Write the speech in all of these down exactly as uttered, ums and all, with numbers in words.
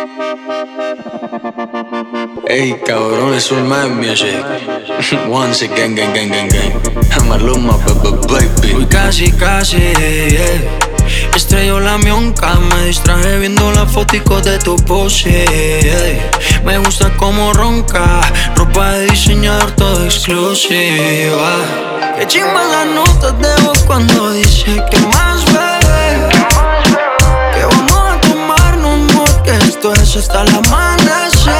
Ey, cabrón, eso es my music. Once again, gang, gang, gang, gang. I'm a Luma, baby. Uy, casi, casi, yeah. Estrelló la mionca, me distraje viendo las foticos de tu pose, yeah. Me gusta como ronca, ropa de diseñador todo exclusiva. Qué chimba las notas de voz cuando dice que más bebé, que vamos a tomarnos more, que esto es hasta el amanecer.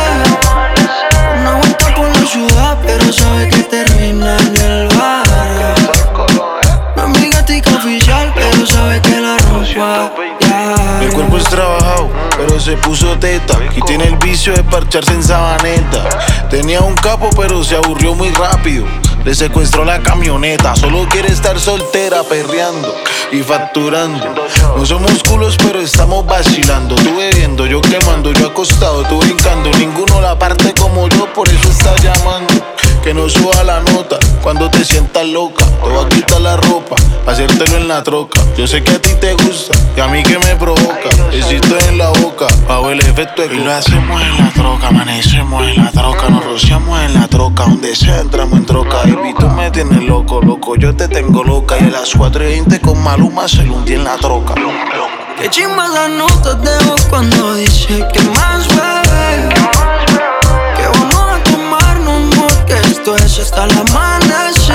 Una vuelta por la ciudad, pero sabe que termina en el bar. No es mi gatica oficial, pero sabe que la rompa, yeah. El cuerpo es trabajado, pero se puso teta y tiene el vicio de parcharse en sabaneta. Tenía un capo, pero se aburrió muy rápido. Le secuestró la camioneta, solo quiere estar soltera, perreando y facturando. No somos culos, pero estamos vacilando. Tú bebiendo, yo quemando, yo acostado, tú brincando. Ninguno la parte como yo, por eso está llamando. Que no suba la nota cuando te sientas loca. Te voy a quitar la ropa, pa' hacértelo en la troca. Yo sé que a ti te gusta y a mí que me provoca. Besito en la boca, bajo el efecto de coca. Y lo hacemos en la troca, amanecemos en la troca. Nos rociamos en la troca, donde sea entramos en troca. Y tú me tienes loco, loco, yo te tengo loca. Y a las cuatro y veinte con Maluma se lo hundí en la troca. Qué chimba las notas de voz cuando dice que más bebé, que vamos a tomarnos more, que esto es hasta el amanecer.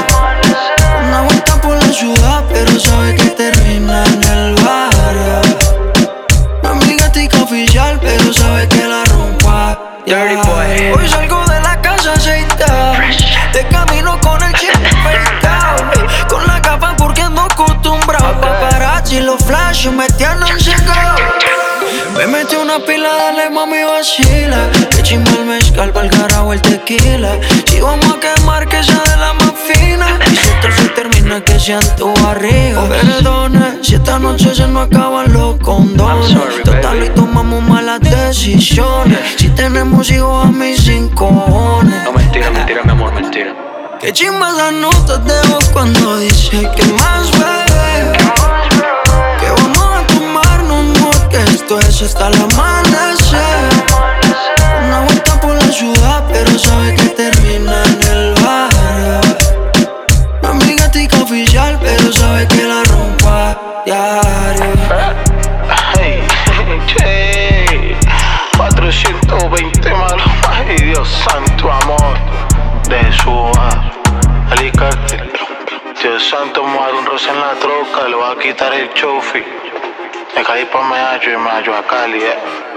Una vuelta por la ciudad, pero sabe que termina en el bar. No es mi gatica oficial, pero sabe que la rompa, yeah. Hoy salgo de la casa aceitado, de camino con el chip afeitado, con la capa porque ando acostumbrado. Paparazzi, los flashes me tienen cegado. Me metí una pila, dale mami vacila. Que chimba el mezcal, pa'l carajo el tequila. Si vamos a quemar que sea de la más fina. Y si esto se termina que sea en tu barriga. Perdone, si esta noche se nos acaban los condones. Total y tomamos malas decisiones. Si tenemos hijos a mis cinco cojones. No, mentira, mentira, mi amor, mentira. Qué chimba las notas de voz cuando dice que más bebé, que vamos a tomarnos more, que esto es hasta el amanecer. Una vuelta por la ciudad, pero sabe que termina en el bar. No es mi gatica oficial, pero sabe que la rompa diario. Hey, che, cuatrocientos veinte malos, ay Dios santo amor. De su alicate, Dios santo, me voy a dar un roce en la troca, le voy a quitar el chofi. Me caí pa' Medallo y Medallo a Cali, eh.